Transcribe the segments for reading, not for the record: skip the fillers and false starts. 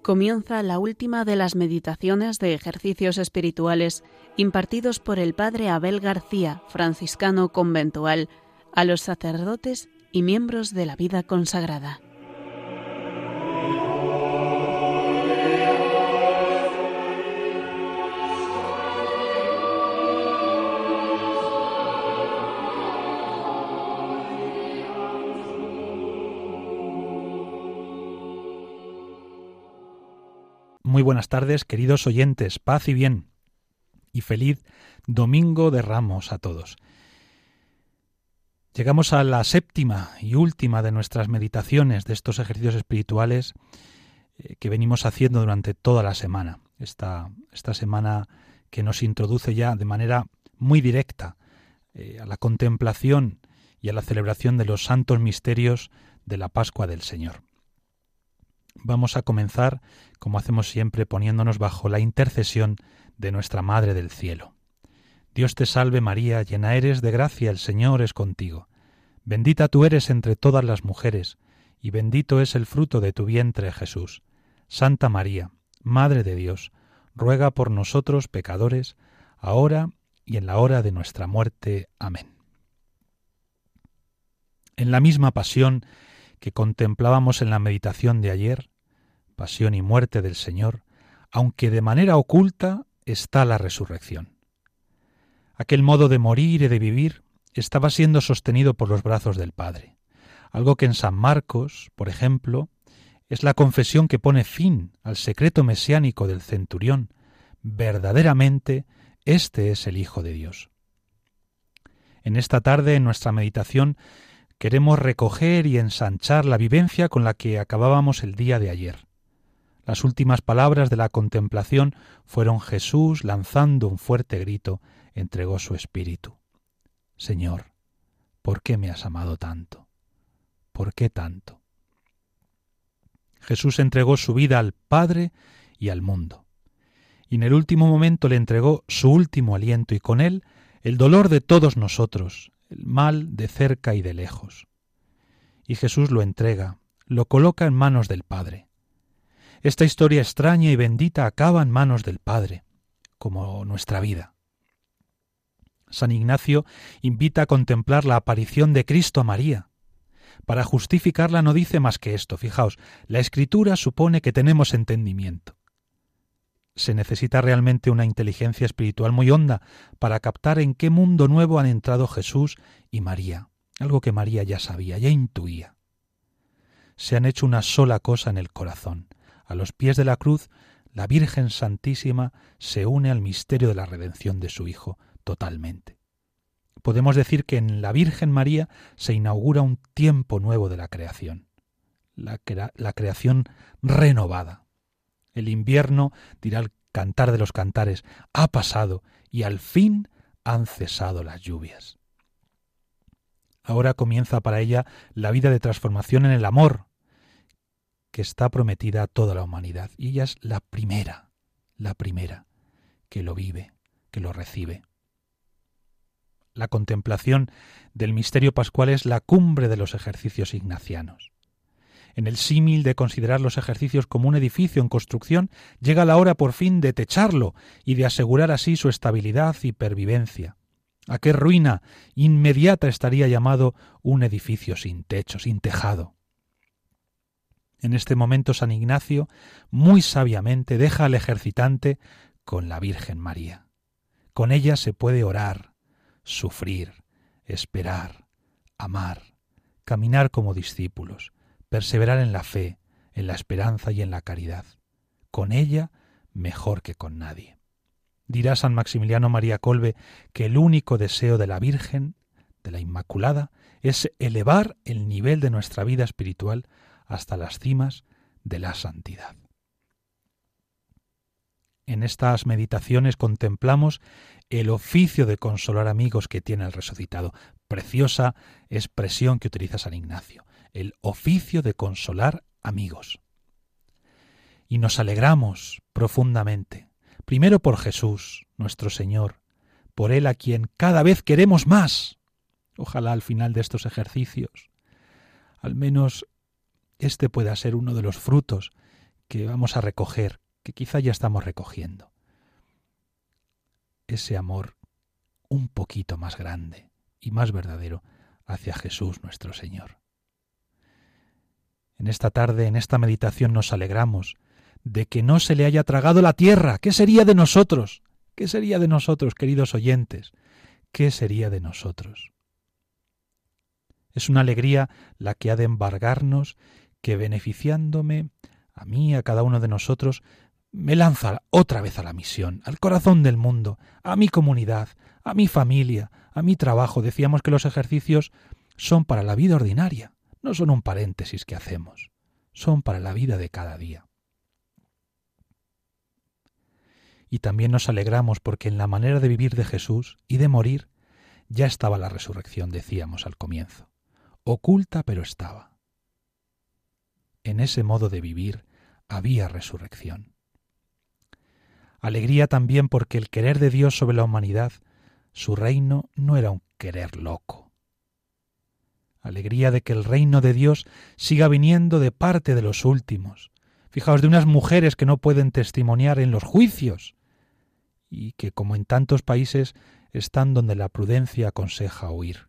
Comienza la última de las meditaciones de ejercicios espirituales impartidos por el Padre Abel García, franciscano conventual, a los sacerdotes y miembros de la vida consagrada. Muy buenas tardes, queridos oyentes, paz y bien, y feliz Domingo de Ramos a todos. Llegamos a la séptima y última de nuestras meditaciones de estos ejercicios espirituales que venimos haciendo durante toda la semana. Esta semana que nos introduce ya de manera muy directa a la contemplación y a la celebración de los santos misterios de la Pascua del Señor. Vamos a comenzar, como hacemos siempre, poniéndonos bajo la intercesión de nuestra Madre del Cielo. Dios te salve María, llena eres de gracia, el Señor es contigo. Bendita tú eres entre todas las mujeres, y bendito es el fruto de tu vientre, Jesús. Santa María, Madre de Dios, ruega por nosotros pecadores, ahora y en la hora de nuestra muerte. Amén. En la misma pasión que contemplábamos en la meditación de ayer, pasión y muerte del Señor, aunque de manera oculta, está la resurrección. Aquel modo de morir y de vivir estaba siendo sostenido por los brazos del Padre, algo que en San Marcos, por ejemplo, es la confesión que pone fin al secreto mesiánico del centurión. Verdaderamente, este es el Hijo de Dios. En esta tarde, en nuestra meditación, queremos recoger y ensanchar la vivencia con la que acabábamos el día de ayer. Las últimas palabras de la contemplación fueron Jesús, lanzando un fuerte grito, entregó su espíritu. Señor, ¿por qué me has amado tanto? ¿Por qué tanto? Jesús entregó su vida al Padre y al mundo. Y en el último momento le entregó su último aliento y con él el dolor de todos nosotros, el mal de cerca y de lejos. Y Jesús lo entrega, lo coloca en manos del Padre. Esta historia extraña y bendita acaba en manos del Padre, como nuestra vida. San Ignacio invita a contemplar la aparición de Cristo a María. Para justificarla no dice más que esto. Fijaos, la Escritura supone que tenemos entendimiento. Se necesita realmente una inteligencia espiritual muy honda para captar en qué mundo nuevo han entrado Jesús y María, algo que María ya sabía, ya intuía. Se han hecho una sola cosa en el corazón. A los pies de la cruz, la Virgen Santísima se une al misterio de la redención de su Hijo totalmente. Podemos decir que en la Virgen María se inaugura un tiempo nuevo de la creación, la creación renovada. El invierno, dirá el Cantar de los Cantares, ha pasado y al fin han cesado las lluvias. Ahora comienza para ella la vida de transformación en el amor, que está prometida a toda la humanidad. Y ella es la primera que lo vive, que lo recibe. La contemplación del misterio pascual es la cumbre de los ejercicios ignacianos. En el símil de considerar los ejercicios como un edificio en construcción, llega la hora por fin de techarlo y de asegurar así su estabilidad y pervivencia. ¿A qué ruina inmediata estaría llamado un edificio sin techo, sin tejado? En este momento San Ignacio, muy sabiamente, deja al ejercitante con la Virgen María. Con ella se puede orar, sufrir, esperar, amar, caminar como discípulos, perseverar en la fe, en la esperanza y en la caridad. Con ella mejor que con nadie. Dirá San Maximiliano María Kolbe que el único deseo de la Virgen, de la Inmaculada, es elevar el nivel de nuestra vida espiritual hasta las cimas de la santidad. En estas meditaciones contemplamos el oficio de consolar amigos que tiene el resucitado. Preciosa expresión que utiliza San Ignacio. El oficio de consolar amigos. Y nos alegramos profundamente, primero por Jesús, nuestro Señor, por Él a quien cada vez queremos más. Ojalá al final de estos ejercicios, al menos este pueda ser uno de los frutos que vamos a recoger, que quizá ya estamos recogiendo. Ese amor un poquito más grande y más verdadero hacia Jesús nuestro Señor. En esta tarde, en esta meditación, nos alegramos de que no se le haya tragado la tierra. ¿Qué sería de nosotros? ¿Qué sería de nosotros, queridos oyentes? ¿Qué sería de nosotros? Es una alegría la que ha de embargarnos, que beneficiándome a mí, a cada uno de nosotros, me lanza otra vez a la misión, al corazón del mundo, a mi comunidad, a mi familia, a mi trabajo. Decíamos que los ejercicios son para la vida ordinaria, no son un paréntesis que hacemos, son para la vida de cada día. Y también nos alegramos porque en la manera de vivir de Jesús y de morir ya estaba la resurrección, decíamos al comienzo. Oculta, pero estaba. En ese modo de vivir había resurrección. Alegría también porque el querer de Dios sobre la humanidad, su reino, no era un querer loco. Alegría de que el reino de Dios siga viniendo de parte de los últimos. Fijaos, de unas mujeres que no pueden testimoniar en los juicios y que, como en tantos países, están donde la prudencia aconseja huir.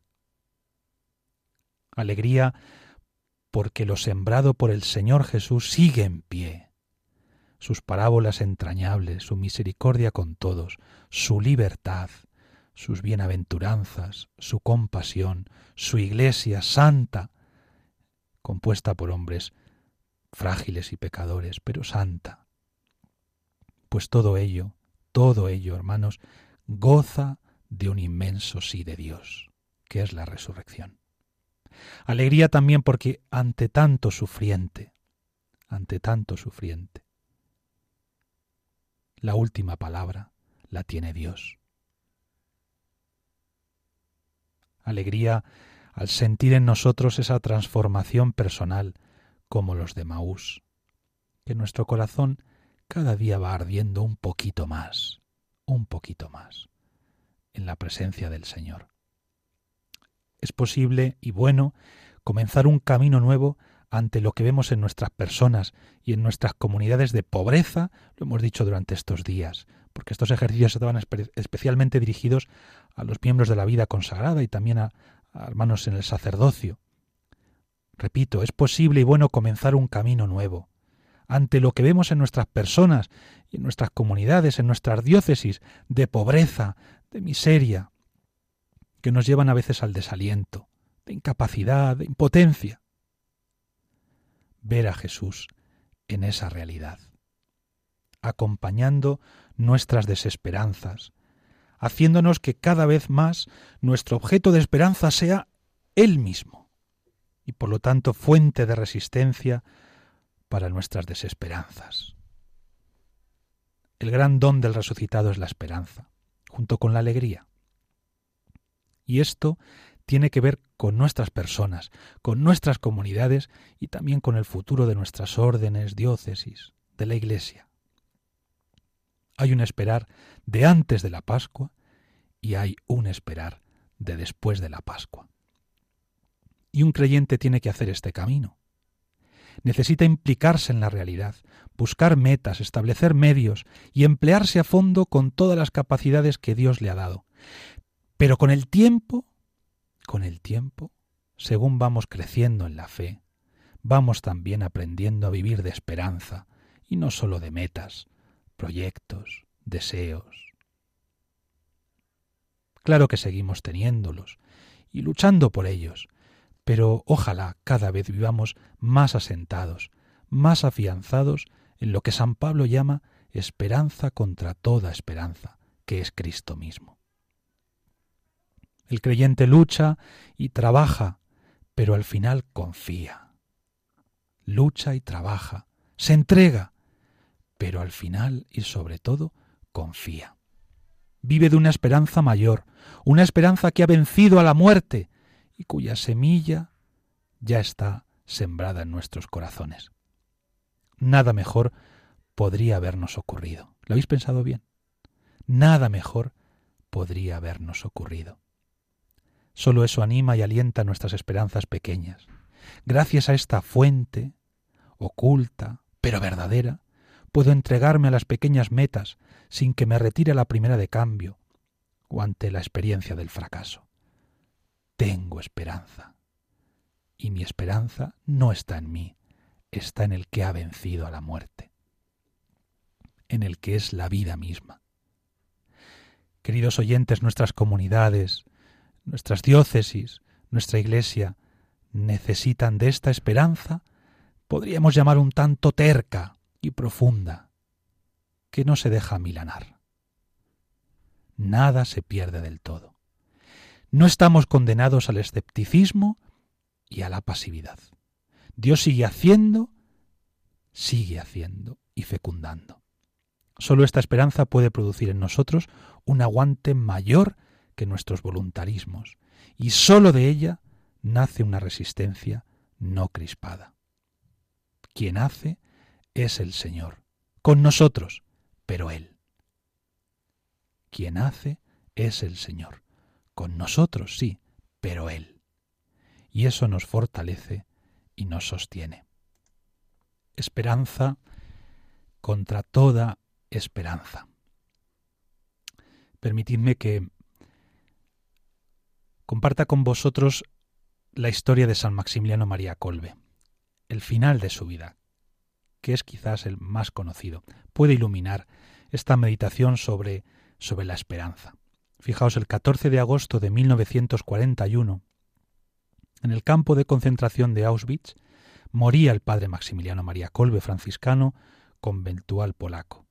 Alegría porque lo sembrado por el Señor Jesús sigue en pie. Sus parábolas entrañables, su misericordia con todos, su libertad, sus bienaventuranzas, su compasión, su iglesia santa, compuesta por hombres frágiles y pecadores, pero santa. Pues todo ello, hermanos, goza de un inmenso sí de Dios, que es la resurrección. Alegría también porque ante tanto sufriente, la última palabra la tiene Dios. Alegría al sentir en nosotros esa transformación personal como los de Emaús, que nuestro corazón cada día va ardiendo un poquito más, en la presencia del Señor. Es posible y bueno comenzar un camino nuevo ante lo que vemos en nuestras personas y en nuestras comunidades de pobreza, lo hemos dicho durante estos días, porque estos ejercicios estaban especialmente dirigidos a los miembros de la vida consagrada y también a hermanos en el sacerdocio. Repito, es posible y bueno comenzar un camino nuevo ante lo que vemos en nuestras personas y en nuestras comunidades, en nuestras diócesis, de pobreza, de miseria, que nos llevan a veces al desaliento, de incapacidad, de impotencia. Ver a Jesús en esa realidad, acompañando nuestras desesperanzas, haciéndonos que cada vez más nuestro objeto de esperanza sea Él mismo, y por lo tanto fuente de resistencia para nuestras desesperanzas. El gran don del resucitado es la esperanza, junto con la alegría. Y esto tiene que ver con nuestras personas, con nuestras comunidades y también con el futuro de nuestras órdenes, diócesis, de la Iglesia. Hay un esperar de antes de la Pascua y hay un esperar de después de la Pascua. Y un creyente tiene que hacer este camino. Necesita implicarse en la realidad, buscar metas, establecer medios y emplearse a fondo con todas las capacidades que Dios le ha dado. Pero con el tiempo, según vamos creciendo en la fe, vamos también aprendiendo a vivir de esperanza y no solo de metas, proyectos, deseos. Claro que seguimos teniéndolos y luchando por ellos, pero ojalá cada vez vivamos más asentados, más afianzados en lo que San Pablo llama esperanza contra toda esperanza, que es Cristo mismo. El creyente lucha y trabaja, pero al final confía. Lucha y trabaja, se entrega, pero al final y sobre todo confía. Vive de una esperanza mayor, una esperanza que ha vencido a la muerte y cuya semilla ya está sembrada en nuestros corazones. Nada mejor podría habernos ocurrido. ¿Lo habéis pensado bien? Nada mejor podría habernos ocurrido. Solo eso anima y alienta nuestras esperanzas pequeñas. Gracias a esta fuente, oculta, pero verdadera, puedo entregarme a las pequeñas metas sin que me retire a la primera de cambio o ante la experiencia del fracaso. Tengo esperanza. Y mi esperanza no está en mí, está en el que ha vencido a la muerte, en el que es la vida misma. Queridos oyentes, nuestras comunidades, nuestras diócesis, nuestra Iglesia necesitan de esta esperanza, podríamos llamar un tanto terca y profunda, que no se deja amilanar. Nada se pierde del todo. No estamos condenados al escepticismo y a la pasividad. Dios sigue haciendo y fecundando. Solo esta esperanza puede producir en nosotros un aguante mayor que nuestros voluntarismos, y solo de ella nace una resistencia no crispada. Quien hace es el Señor, con nosotros, pero Él. Quien hace es el Señor, con nosotros sí, pero Él. Y eso nos fortalece y nos sostiene. Esperanza contra toda esperanza. Permitidme que comparta con vosotros la historia de San Maximiliano María Kolbe, el final de su vida, que es quizás el más conocido. Puede iluminar esta meditación sobre la esperanza. Fijaos, el 14 de agosto de 1941, en el campo de concentración de Auschwitz, moría el padre Maximiliano María Kolbe, franciscano conventual polaco.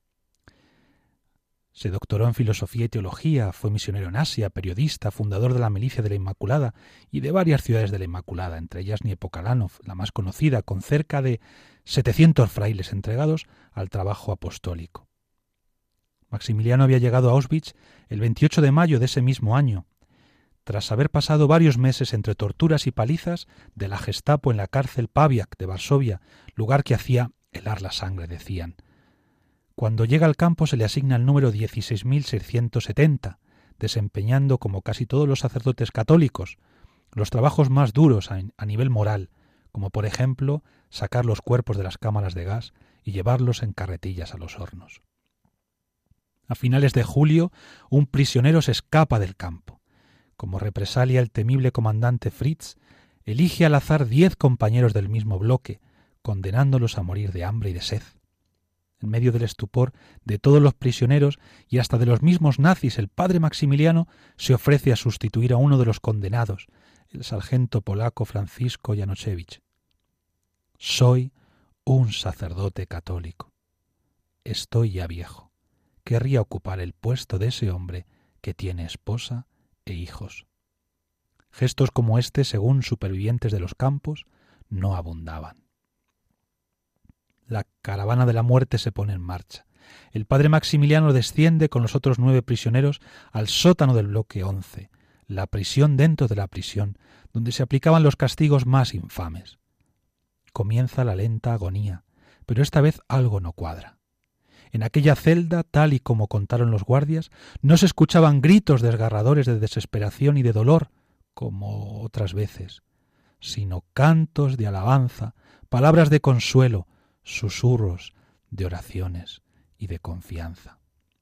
Se doctoró en filosofía y teología, fue misionero en Asia, periodista, fundador de la Milicia de la Inmaculada y de varias ciudades de la Inmaculada, entre ellas Niepokalanów, la más conocida, con cerca de 700 frailes entregados al trabajo apostólico. Maximiliano había llegado a Auschwitz el 28 de mayo de ese mismo año, tras haber pasado varios meses entre torturas y palizas de la Gestapo en la cárcel Pawiak de Varsovia, lugar que hacía helar la sangre, decían. Cuando llega al campo se le asigna el número 16.670, desempeñando, como casi todos los sacerdotes católicos, los trabajos más duros a nivel moral, como por ejemplo sacar los cuerpos de las cámaras de gas y llevarlos en carretillas a los hornos. A finales de julio, un prisionero se escapa del campo. Como represalia, el temible comandante Fritz elige al azar 10 compañeros del mismo bloque, condenándolos a morir de hambre y de sed. En medio del estupor de todos los prisioneros y hasta de los mismos nazis, el padre Maximiliano se ofrece a sustituir a uno de los condenados, el sargento polaco Francisco Januszewicz. Soy un sacerdote católico. Estoy ya viejo. Querría ocupar el puesto de ese hombre que tiene esposa e hijos. Gestos como este, según supervivientes de los campos, no abundaban. La caravana de la muerte se pone en marcha. El padre Maximiliano desciende con los otros 9 prisioneros al sótano del bloque 11, la prisión dentro de la prisión, donde se aplicaban los castigos más infames. Comienza la lenta agonía, pero esta vez algo no cuadra. En aquella celda, tal y como contaron los guardias, no se escuchaban gritos desgarradores de desesperación y de dolor, como otras veces, sino cantos de alabanza, palabras de consuelo, susurros de oraciones y de confianza.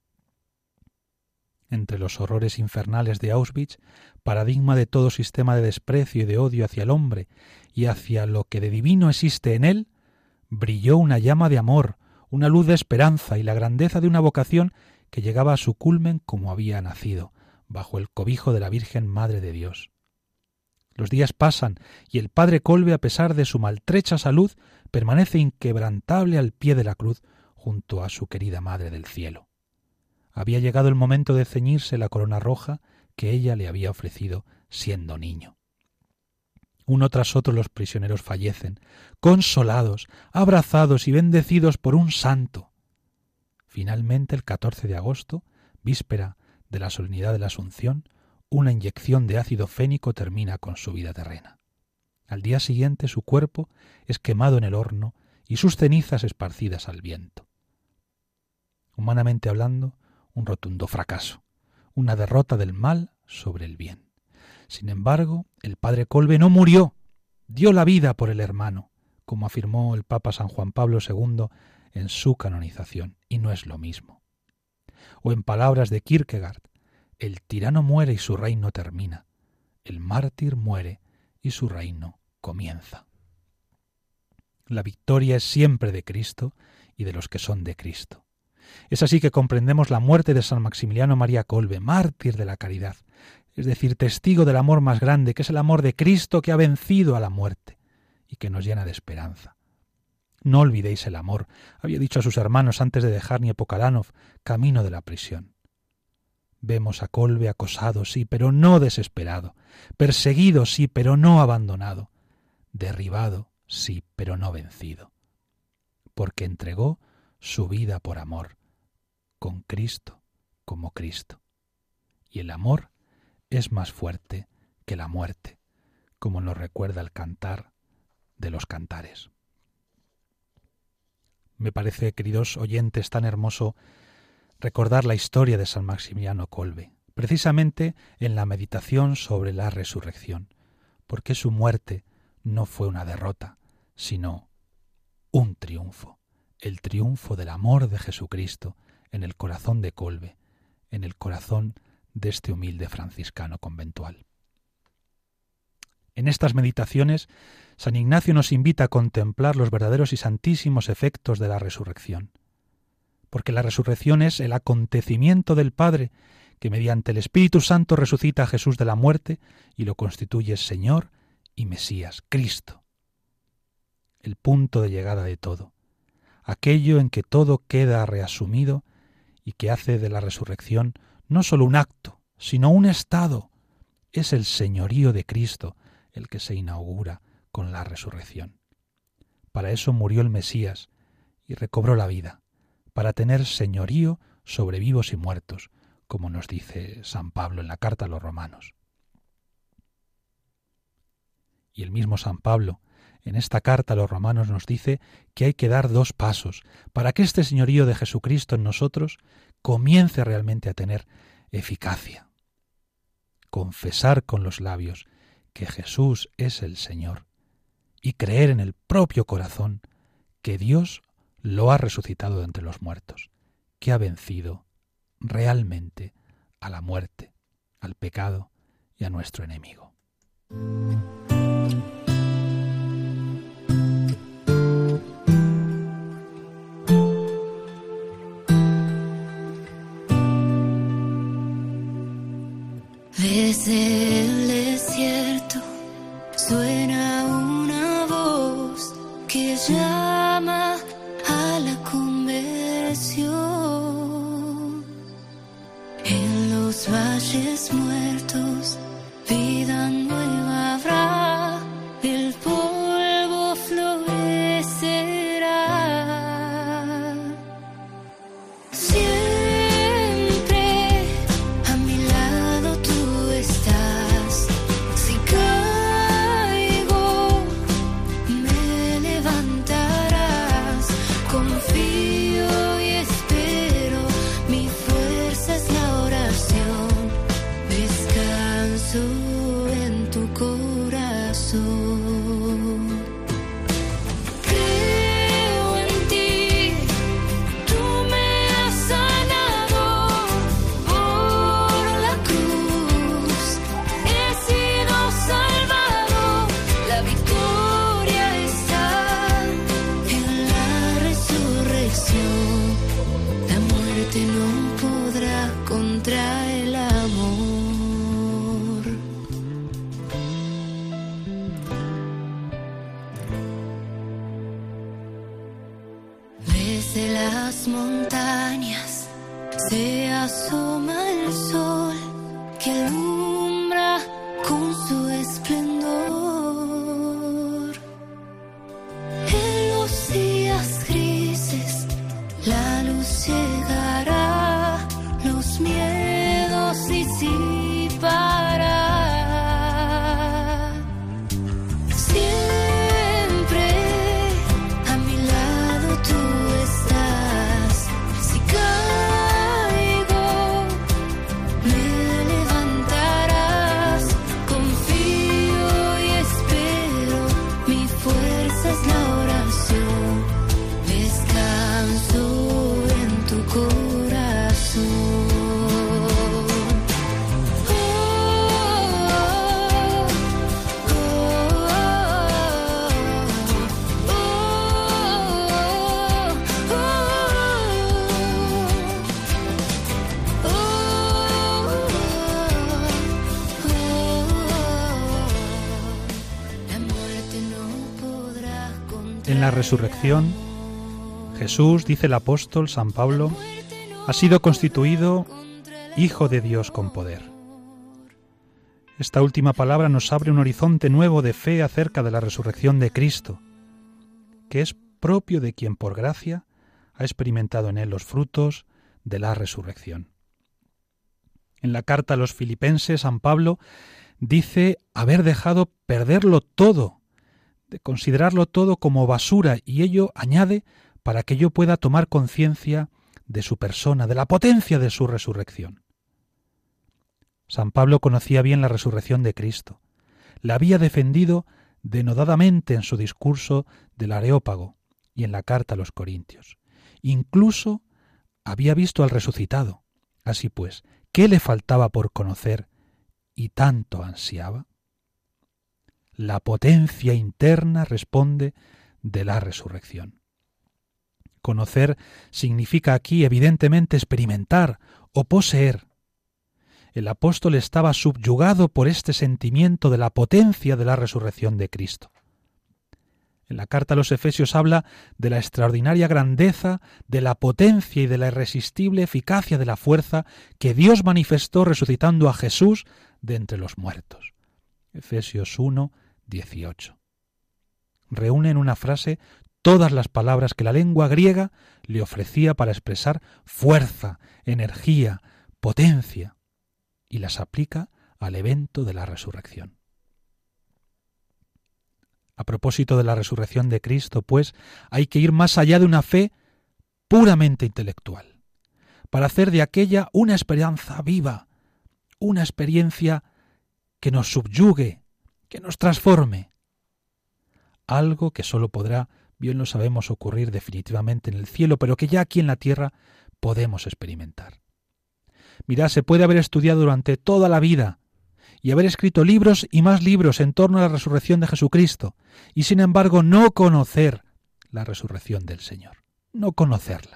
Entre los horrores infernales de Auschwitz, paradigma de todo sistema de desprecio y de odio hacia el hombre y hacia lo que de divino existe en él, brilló una llama de amor, una luz de esperanza y la grandeza de una vocación que llegaba a su culmen como había nacido, bajo el cobijo de la Virgen Madre de Dios. Los días pasan y el padre Kolbe, a pesar de su maltrecha salud, permanece inquebrantable al pie de la cruz junto a su querida Madre del Cielo. Había llegado el momento de ceñirse la corona roja que ella le había ofrecido siendo niño. Uno tras otro los prisioneros fallecen, consolados, abrazados y bendecidos por un santo. Finalmente, el 14 de agosto, víspera de la solemnidad de la Asunción, una inyección de ácido fénico termina con su vida terrena. Al día siguiente su cuerpo es quemado en el horno y sus cenizas esparcidas al viento. Humanamente hablando, un rotundo fracaso, una derrota del mal sobre el bien. Sin embargo, el padre Kolbe no murió, dio la vida por el hermano, como afirmó el Papa San Juan Pablo II en su canonización, y no es lo mismo. O en palabras de Kierkegaard, el tirano muere y su reino termina, el mártir muere y su reino comienza. La victoria es siempre de Cristo y de los que son de Cristo. Es así que comprendemos la muerte de San Maximiliano María Kolbe, mártir de la caridad, es decir, testigo del amor más grande, que es el amor de Cristo que ha vencido a la muerte y que nos llena de esperanza. No olvidéis el amor, había dicho a sus hermanos antes de dejar Niepokalanów, camino de la prisión. Vemos a Kolbe acosado, sí, pero no desesperado, perseguido, sí, pero no abandonado, derribado, sí, pero no vencido, porque entregó su vida por amor, con Cristo como Cristo. Y el amor es más fuerte que la muerte, como nos recuerda el cantar de los cantares. Me parece, queridos oyentes, tan hermoso recordar la historia de San Maximiliano Kolbe, precisamente en la meditación sobre la resurrección, porque su muerte no fue una derrota, sino un triunfo, el triunfo del amor de Jesucristo en el corazón de Kolbe, en el corazón de este humilde franciscano conventual. En estas meditaciones, San Ignacio nos invita a contemplar los verdaderos y santísimos efectos de la resurrección, porque la resurrección es el acontecimiento del Padre que mediante el Espíritu Santo resucita a Jesús de la muerte y lo constituye Señor y Mesías, Cristo. El punto de llegada de todo, aquello en que todo queda reasumido y que hace de la resurrección no solo un acto, sino un estado. Es el señorío de Cristo el que se inaugura con la resurrección. Para eso murió el Mesías y recobró la vida, para tener señorío sobre vivos y muertos, como nos dice San Pablo en la carta a los Romanos. Y el mismo San Pablo, en esta carta a los Romanos, nos dice que hay que dar dos pasos para que este señorío de Jesucristo en nosotros comience realmente a tener eficacia. Confesar con los labios que Jesús es el Señor y creer en el propio corazón que Dios lo ha resucitado de entre los muertos, que ha vencido realmente a la muerte, al pecado y a nuestro enemigo. Desde el desierto suena una voz que llama a la conversión. En los valles muertos vida nueva habrá, el polvo florecerá. Siempre a mi lado tú estás. Si caigo me levantarás. Confío y espero, mi fuerza es la oración. Descanso en tu corazón. Creo en ti, tú me has sanado por la cruz. He sido salvado, la victoria está en la resurrección. La muerte no podrá contra el amor. Desde las montañas se asoma el sol que alumbra con su esplendor. En los días grises la luz llegará, los miedos disipará. Siempre a mi lado tú estás. Si caigo me levantarás. Confío En la resurrección, Jesús, dice el apóstol San Pablo, ha sido constituido Hijo de Dios con poder. Esta última palabra nos abre un horizonte nuevo de fe acerca de la resurrección de Cristo, que es propio de quien por gracia ha experimentado en él los frutos de la resurrección. En la carta a los Filipenses, San Pablo dice haber dejado perderlo todo, de considerarlo todo como basura, y ello añade para que yo pueda tomar conciencia de su persona, de la potencia de su resurrección. San Pablo conocía bien la resurrección de Cristo. La había defendido denodadamente en su discurso del Areópago y en la carta a los Corintios. Incluso había visto al resucitado. Así pues, ¿qué le faltaba por conocer y tanto ansiaba? La potencia interna responde de la resurrección. Conocer significa aquí, evidentemente, experimentar o poseer. El apóstol estaba subyugado por este sentimiento de la potencia de la resurrección de Cristo. En la carta a los Efesios habla de la extraordinaria grandeza, de la potencia y de la irresistible eficacia de la fuerza que Dios manifestó resucitando a Jesús de entre los muertos. Efesios 1, 18. Reúne en una frase todas las palabras que la lengua griega le ofrecía para expresar fuerza, energía, potencia, y las aplica al evento de la resurrección. A propósito de la resurrección de Cristo, pues, hay que ir más allá de una fe puramente intelectual, para hacer de aquella una esperanza viva, una experiencia que nos subyugue, que nos transforme. Algo que sólo podrá, bien lo sabemos, ocurrir definitivamente en el cielo, pero que ya aquí en la tierra podemos experimentar. Mirad, se puede haber estudiado durante toda la vida y haber escrito libros y más libros en torno a la resurrección de Jesucristo, y sin embargo no conocer la resurrección del Señor, no conocerla.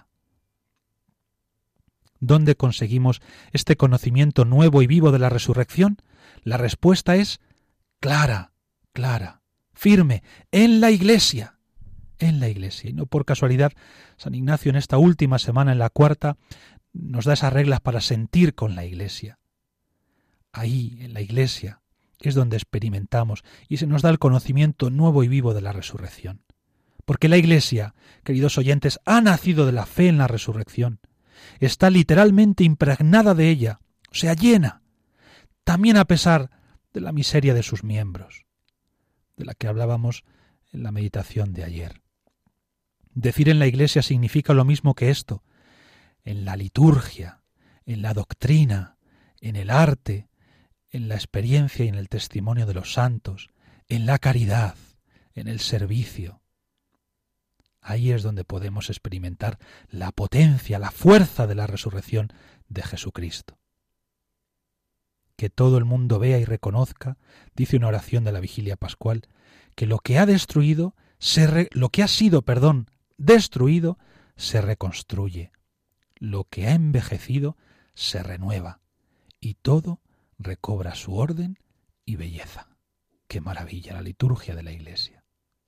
¿Dónde conseguimos este conocimiento nuevo y vivo de la resurrección? La respuesta es clara, firme, en la Iglesia. En la Iglesia. Y no por casualidad, San Ignacio en esta última semana, en la cuarta, nos da esas reglas para sentir con la Iglesia. Ahí, en la Iglesia, es donde experimentamos y se nos da el conocimiento nuevo y vivo de la resurrección. Porque la Iglesia, queridos oyentes, ha nacido de la fe en la resurrección. Está literalmente impregnada de ella, o sea, llena, también a pesar de la miseria de sus miembros, de la que hablábamos en la meditación de ayer. Decir en la Iglesia significa lo mismo que esto, en la liturgia, en la doctrina, en el arte, en la experiencia y en el testimonio de los santos, en la caridad, en el servicio. Ahí es donde podemos experimentar la potencia, la fuerza de la resurrección de Jesucristo. Que todo el mundo vea y reconozca, dice una oración de la Vigilia Pascual, que lo que ha destruido, destruido, se reconstruye. Lo que ha envejecido se renueva y todo recobra su orden y belleza. ¡Qué maravilla la liturgia de la Iglesia!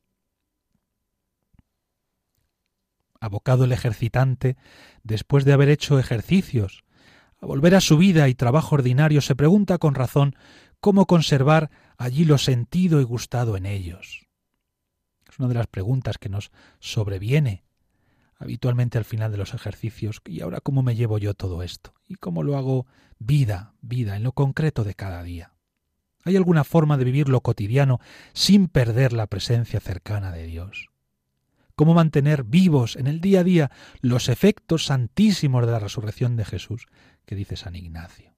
Abocado el ejercitante, después de haber hecho ejercicios, a volver a su vida y trabajo ordinario, se pregunta con razón cómo conservar allí lo sentido y gustado en ellos. Es una de las preguntas que nos sobreviene habitualmente al final de los ejercicios. ¿Y ahora cómo me llevo yo todo esto? ¿Y cómo lo hago vida, en lo concreto de cada día? ¿Hay alguna forma de vivir lo cotidiano sin perder la presencia cercana de Dios? ¿Cómo mantener vivos en el día a día los efectos santísimos de la resurrección de Jesús, que dice San Ignacio?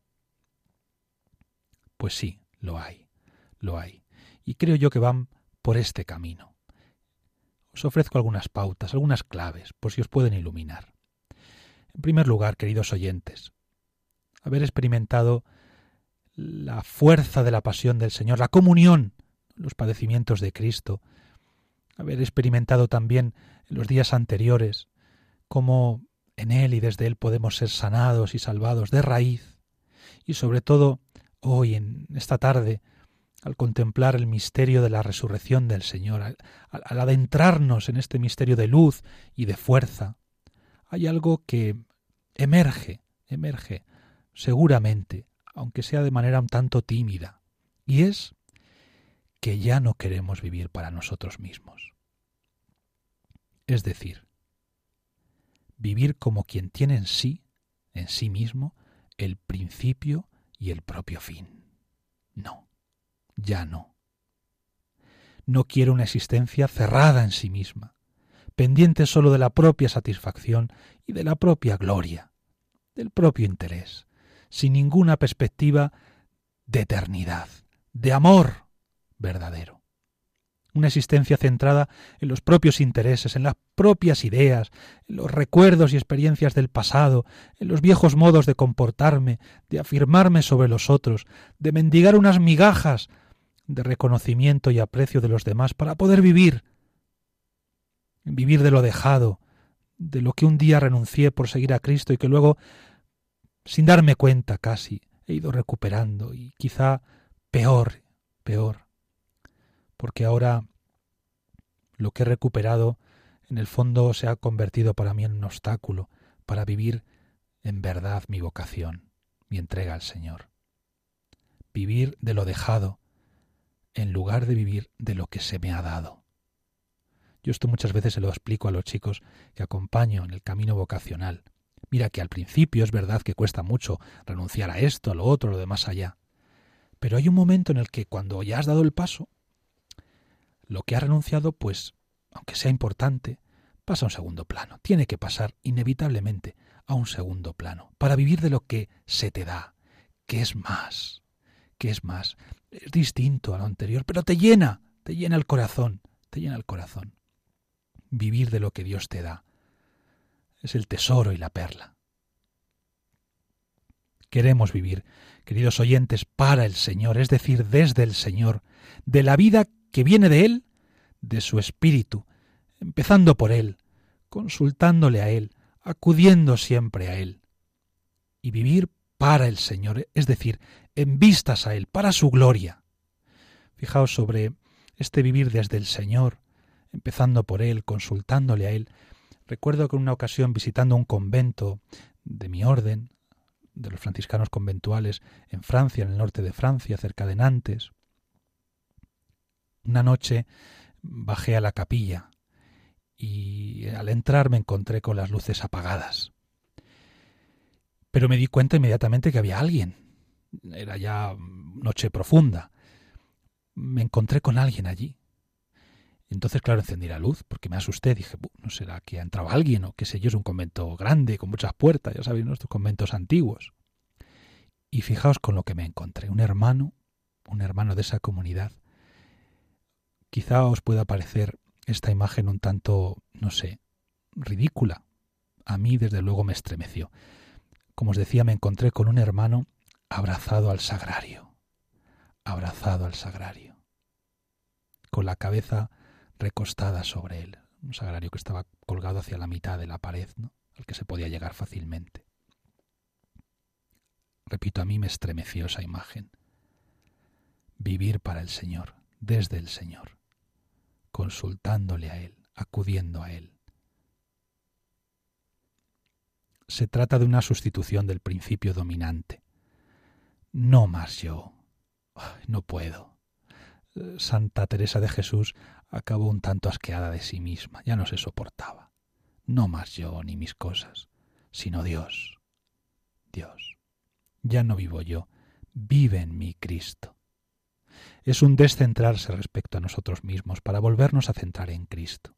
Pues sí, lo hay. Y creo yo que van por este camino. Os ofrezco algunas pautas, algunas claves, por si os pueden iluminar. En primer lugar, queridos oyentes, haber experimentado la fuerza de la pasión del Señor, la comunión, los padecimientos de Cristo, haber experimentado también en los días anteriores cómo en Él y desde Él podemos ser sanados y salvados de raíz, y sobre todo hoy, en esta tarde, al contemplar el misterio de la resurrección del Señor, al adentrarnos en este misterio de luz y de fuerza, hay algo que emerge seguramente, aunque sea de manera un tanto tímida, y es que ya no queremos vivir para nosotros mismos. Es decir, vivir como quien tiene en sí mismo, el principio y el propio fin. No, ya no. No quiero una existencia cerrada en sí misma, pendiente solo de la propia satisfacción y de la propia gloria, del propio interés, sin ninguna perspectiva de eternidad, de amor verdadero. Una existencia centrada en los propios intereses, en las propias ideas, en los recuerdos y experiencias del pasado, en los viejos modos de comportarme, de afirmarme sobre los otros, de mendigar unas migajas de reconocimiento y aprecio de los demás para poder vivir de lo dejado, de lo que un día renuncié por seguir a Cristo y que luego, sin darme cuenta casi, he ido recuperando y quizá peor, porque ahora lo que he recuperado en el fondo se ha convertido para mí en un obstáculo para vivir en verdad mi vocación, mi entrega al Señor. Vivir de lo dejado en lugar de vivir de lo que se me ha dado. Yo esto muchas veces se lo explico a los chicos que acompaño en el camino vocacional. Mira que al principio es verdad que cuesta mucho renunciar a esto, a lo otro, a lo de más allá. Pero hay un momento en el que cuando ya has dado el paso, lo que has renunciado, pues, aunque sea importante, pasa a un segundo plano. Tiene que pasar inevitablemente a un segundo plano para vivir de lo que se te da, que es más. Es distinto a lo anterior, pero te llena el corazón, Vivir de lo que Dios te da es el tesoro y la perla. Queremos vivir, queridos oyentes, para el Señor, es decir, desde el Señor, de la vida que viene de Él, de su Espíritu, empezando por Él, consultándole a Él, acudiendo siempre a Él. Y vivir para el Señor, es decir, en vistas a Él, para su gloria. Fijaos sobre este vivir desde el Señor, empezando por Él, consultándole a Él. Recuerdo que en una ocasión, visitando un convento de mi orden, de los franciscanos conventuales, en Francia, en el norte de Francia, cerca de Nantes, una noche bajé a la capilla y al entrar me encontré con las luces apagadas. Pero me di cuenta inmediatamente que había alguien. Era ya noche profunda. Me encontré con alguien allí. Entonces, claro, encendí la luz porque me asusté. Dije, ¿no será que ha entrado alguien? O qué sé yo, es un convento grande, con muchas puertas, ya sabéis, nuestros conventos antiguos. Y fijaos con lo que me encontré. Un hermano de esa comunidad. Quizá os pueda parecer esta imagen un tanto, no sé, ridícula. A mí, desde luego, me estremeció. Como os decía, me encontré con un hermano abrazado al sagrario, con la cabeza recostada sobre él, un sagrario que estaba colgado hacia la mitad de la pared, ¿no?, al que se podía llegar fácilmente. Repito, a mí me estremeció esa imagen. Vivir para el Señor, desde el Señor, consultándole a Él, acudiendo a Él. Se trata de una sustitución del principio dominante. No más yo. No puedo. Santa Teresa de Jesús acabó un tanto asqueada de sí misma. Ya no se soportaba. No más yo ni mis cosas, sino Dios. Dios. Ya no vivo yo. Vive en mí Cristo. Es un descentrarse respecto a nosotros mismos para volvernos a centrar en Cristo.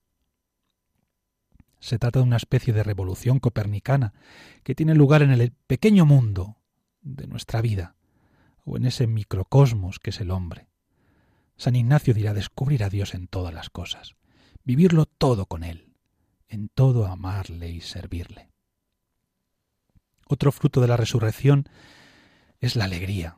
Se trata de una especie de revolución copernicana que tiene lugar en el pequeño mundo de nuestra vida o en ese microcosmos que es el hombre. San Ignacio dirá descubrir a Dios en todas las cosas, vivirlo todo con Él, en todo amarle y servirle. Otro fruto de la resurrección es la alegría,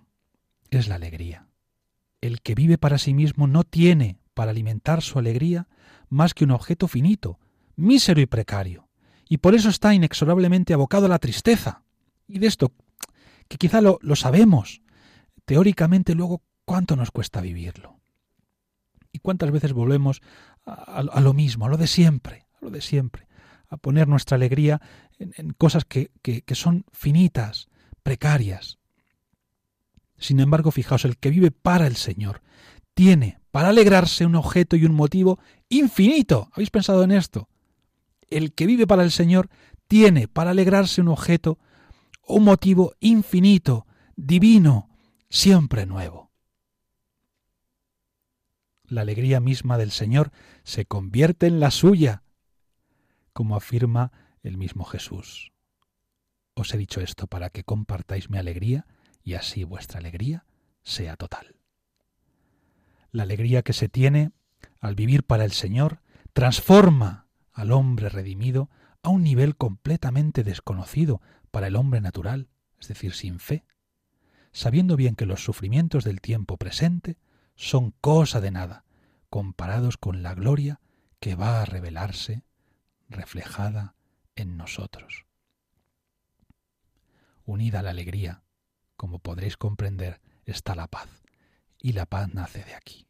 El que vive para sí mismo no tiene para alimentar su alegría más que un objeto finito, mísero y precario, y por eso está inexorablemente abocado a la tristeza. Y de esto, que quizá lo sabemos, teóricamente luego ¿Cuánto nos cuesta vivirlo? ¿Y cuántas veces volvemos a lo mismo, a lo de siempre, a poner nuestra alegría en cosas que son finitas, precarias? Sin embargo, fijaos, el que vive para el Señor tiene para alegrarse un objeto y un motivo infinito. ¿Habéis pensado en esto? El que vive para el Señor tiene para alegrarse un objeto o un motivo infinito, divino, siempre nuevo. La alegría misma del Señor se convierte en la suya, como afirma el mismo Jesús. Os he dicho esto para que compartáis mi alegría y así vuestra alegría sea total. La alegría que se tiene al vivir para el Señor transforma al hombre redimido a un nivel completamente desconocido para el hombre natural, es decir, sin fe, sabiendo bien que los sufrimientos del tiempo presente son cosa de nada, comparados con la gloria que va a revelarse reflejada en nosotros. Unida a la alegría, como podréis comprender, está la paz, y la paz nace de aquí.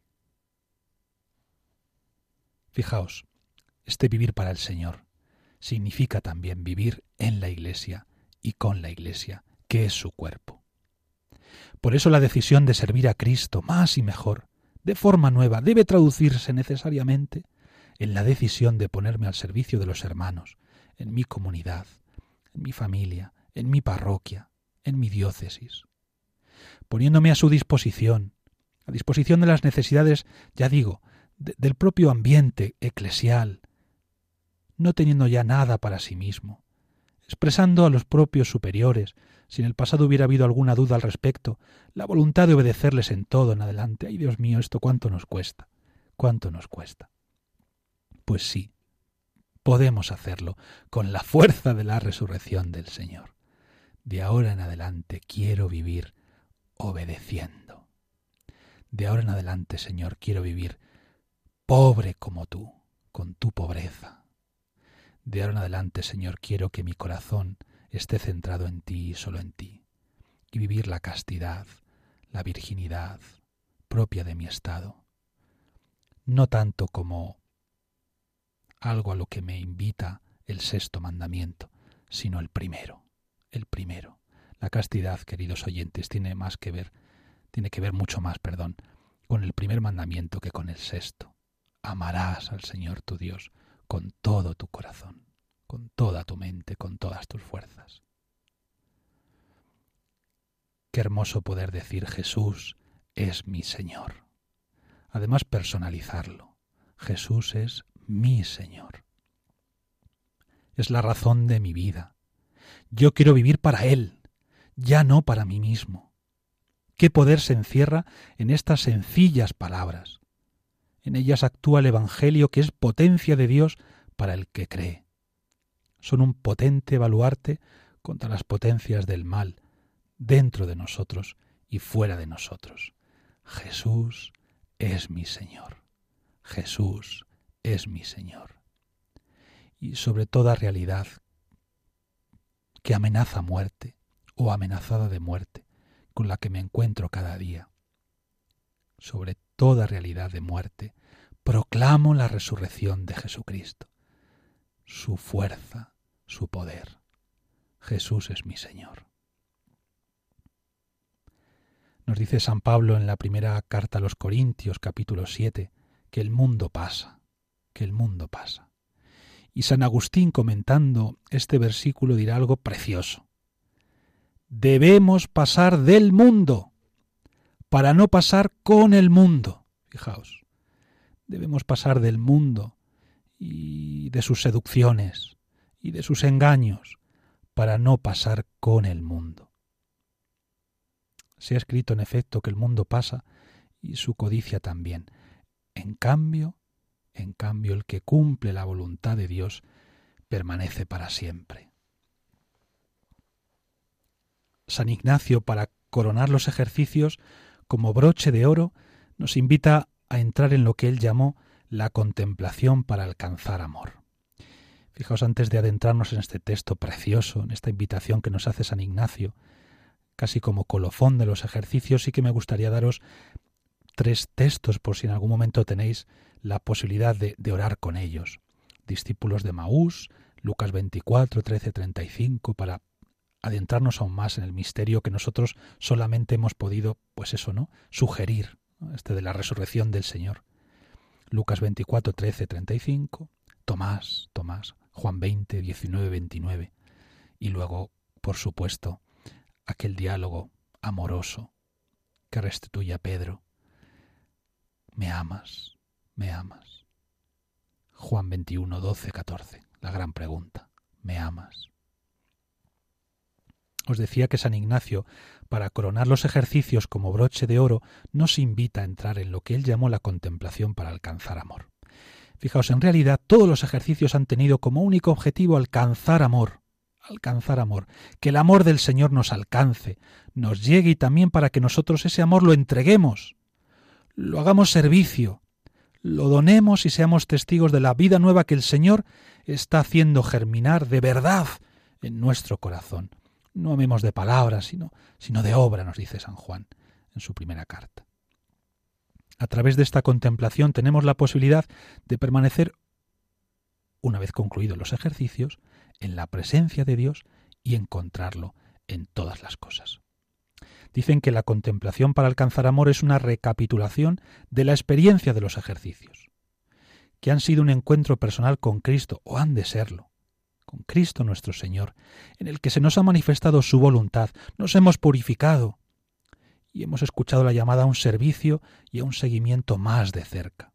Fijaos, este vivir para el Señor significa también vivir en la Iglesia y con la Iglesia, que es su cuerpo. Por eso la decisión de servir a Cristo más y mejor, de forma nueva, debe traducirse necesariamente en la decisión de ponerme al servicio de los hermanos, en mi comunidad, en mi familia, en mi parroquia, en mi diócesis, poniéndome a su disposición, a disposición de las necesidades, ya digo, del propio ambiente eclesial, no teniendo ya nada para sí mismo, expresando a los propios superiores, si en el pasado hubiera habido alguna duda al respecto, la voluntad de obedecerles en todo en adelante. ¡Ay, Dios mío, esto cuánto nos cuesta! ¿Cuánto nos cuesta? Pues sí, podemos hacerlo con la fuerza de la resurrección del Señor. De ahora en adelante quiero vivir obedeciendo. De ahora en adelante, Señor, quiero vivir pobre como tú, con tu pobreza. De ahora en adelante, Señor, quiero que mi corazón esté centrado en ti y solo en ti, y vivir la castidad, la virginidad propia de mi estado, no tanto como algo a lo que me invita el sexto mandamiento, sino el primero. La castidad, queridos oyentes, tiene que ver mucho más, con el primer mandamiento que con el sexto. Amarás al Señor tu Dios con todo tu corazón, con toda tu mente, con todas tus fuerzas. Qué hermoso poder decir Jesús es mi Señor. Además, personalizarlo. Jesús es mi Señor. Es la razón de mi vida. Yo quiero vivir para Él, ya no para mí mismo. Qué poder se encierra en estas sencillas palabras. En ellas actúa el Evangelio, que es potencia de Dios para el que cree. Son un potente baluarte contra las potencias del mal, dentro de nosotros y fuera de nosotros. Jesús es mi Señor. Jesús es mi Señor. Y sobre toda realidad que amenaza muerte o amenazada de muerte, con la que me encuentro cada día, sobre toda realidad de muerte, proclamo la resurrección de Jesucristo, su fuerza, su poder. Jesús es mi Señor. Nos dice San Pablo en la primera carta a los Corintios, capítulo 7, que el mundo pasa, Y San Agustín, comentando este versículo, dirá algo precioso. Debemos pasar del mundo para no pasar con el mundo. Fijaos, debemos pasar del mundo y de sus seducciones y de sus engaños para no pasar con el mundo. Se ha escrito en efecto que el mundo pasa y su codicia también. En cambio, el que cumple la voluntad de Dios permanece para siempre. San Ignacio, para coronar los ejercicios como broche de oro, nos invita a entrar en lo que él llamó la contemplación para alcanzar amor. Fijaos, antes de adentrarnos en este texto precioso, en esta invitación que nos hace San Ignacio, casi como colofón de los ejercicios, sí que me gustaría daros 3 textos por si en algún momento tenéis la posibilidad de orar con ellos. Discípulos de Maús, Lucas 24, 13, 35, para adentrarnos aún más en el misterio que nosotros solamente hemos podido, pues eso, ¿no?, sugerir, ¿no?, de la resurrección del Señor. Lucas 24, 13, 35, Tomás, Juan 20, 19, 29. Y luego, por supuesto, aquel diálogo amoroso que restituye a Pedro. ¿Me amas? ¿Me amas? Juan 21, 12, 14. La gran pregunta. ¿Me amas? Os decía que San Ignacio, para coronar los ejercicios como broche de oro, nos invita a entrar en lo que él llamó la contemplación para alcanzar amor. Fijaos, en realidad todos los ejercicios han tenido como único objetivo alcanzar amor, que el amor del Señor nos alcance, nos llegue y también para que nosotros ese amor lo entreguemos, lo hagamos servicio, lo donemos y seamos testigos de la vida nueva que el Señor está haciendo germinar de verdad en nuestro corazón. No amemos de palabras, sino de obra, nos dice San Juan en su primera carta. A través de esta contemplación tenemos la posibilidad de permanecer, una vez concluidos los ejercicios, en la presencia de Dios y encontrarlo en todas las cosas. Dicen que la contemplación para alcanzar amor es una recapitulación de la experiencia de los ejercicios, que han sido un encuentro personal con Cristo, o han de serlo, con Cristo nuestro Señor, en el que se nos ha manifestado su voluntad, nos hemos purificado y hemos escuchado la llamada a un servicio y a un seguimiento más de cerca.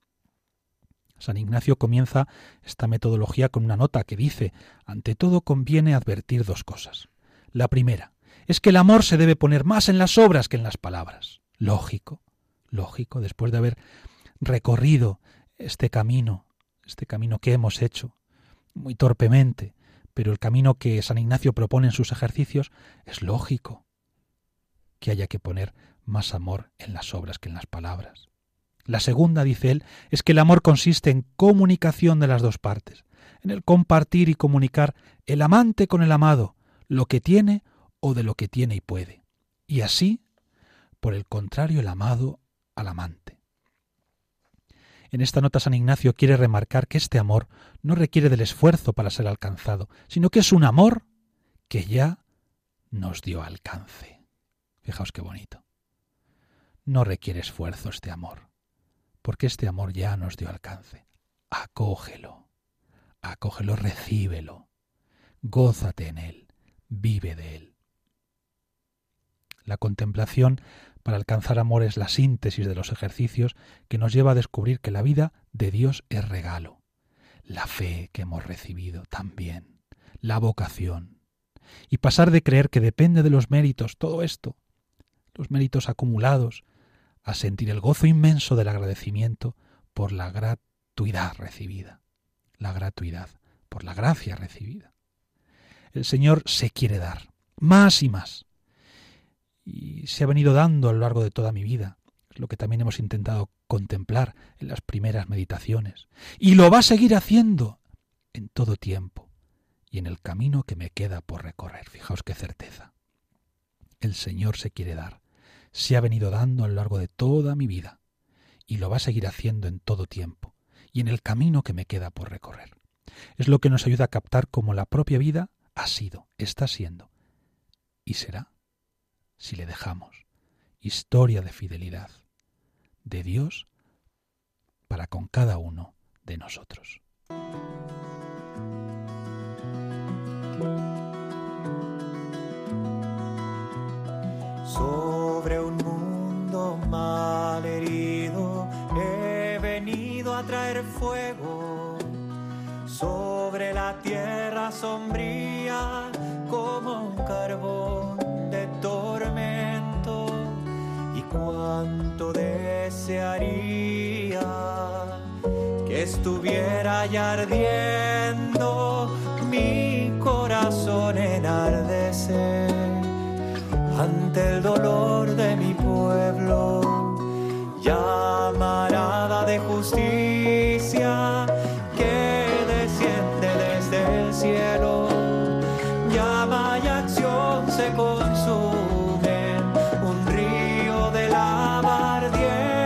San Ignacio comienza esta metodología con una nota que dice: ante todo conviene advertir 2 cosas. La primera es que el amor se debe poner más en las obras que en las palabras. Lógico, después de haber recorrido este camino que hemos hecho, muy torpemente, pero el camino que San Ignacio propone en sus ejercicios, es lógico que haya que poner más amor en las obras que en las palabras. La segunda, dice él, es que el amor consiste en comunicación de las 2 partes, en el compartir y comunicar el amante con el amado, lo que tiene o de lo que tiene y puede, y así, por el contrario, el amado al amante. En esta nota San Ignacio quiere remarcar que este amor no requiere del esfuerzo para ser alcanzado, sino que es un amor que ya nos dio alcance. Fijaos qué bonito. No requiere esfuerzo este amor, porque este amor ya nos dio alcance. Acógelo, recíbelo, gózate en él, vive de él. La contemplación para alcanzar amor es la síntesis de los ejercicios que nos lleva a descubrir que la vida de Dios es regalo, la fe que hemos recibido también, la vocación, y pasar de creer que depende de los méritos, todo esto, los méritos acumulados, a sentir el gozo inmenso del agradecimiento por la gratuidad recibida, la gratuidad por la gracia recibida. El Señor se quiere dar, más y más, y se ha venido dando a lo largo de toda mi vida. Es lo que también hemos intentado contemplar en las primeras meditaciones. Y lo va a seguir haciendo en todo tiempo y en el camino que me queda por recorrer. Fijaos qué certeza. El Señor se quiere dar. Se ha venido dando a lo largo de toda mi vida y lo va a seguir haciendo en todo tiempo y en el camino que me queda por recorrer. Es lo que nos ayuda a captar cómo la propia vida ha sido, está siendo y será, si le dejamos, historia de fidelidad de Dios para con cada uno de nosotros. Sobre un mundo mal herido he venido a traer fuego, sobre la tierra sombría como un carbón de tormento, y cuánto desearía que estuviera ya ardiendo mi corazón enardecer ante el dolor de mi pueblo, llamarada de justicia que desciende desde el cielo, llama y acción se consumen, un río de lava ardiente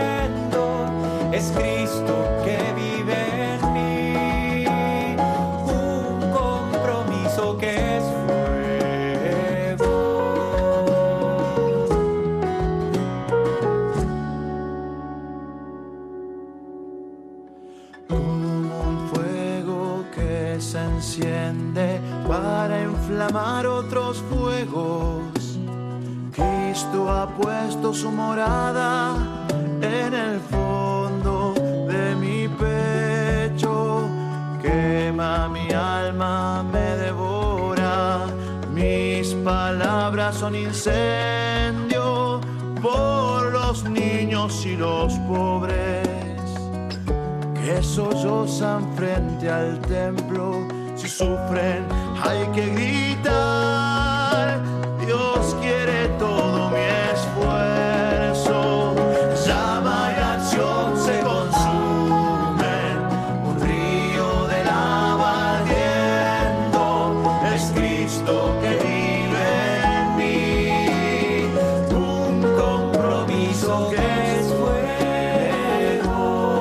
se enciende para inflamar otros fuegos. Cristo ha puesto su morada en el fondo de mi pecho. Quema mi alma, me devora. Mis palabras son incendio por los niños y los pobres que sollozan frente al templo. Si sufren hay que gritar. Dios quiere todo mi esfuerzo. Llama y acción se consumen. Un río de lava ardiendo. Es Cristo que vive en mí. Un compromiso que es fuego.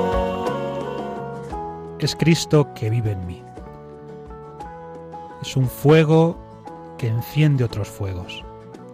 Es Cristo que vive en mí. Es un fuego que enciende otros fuegos.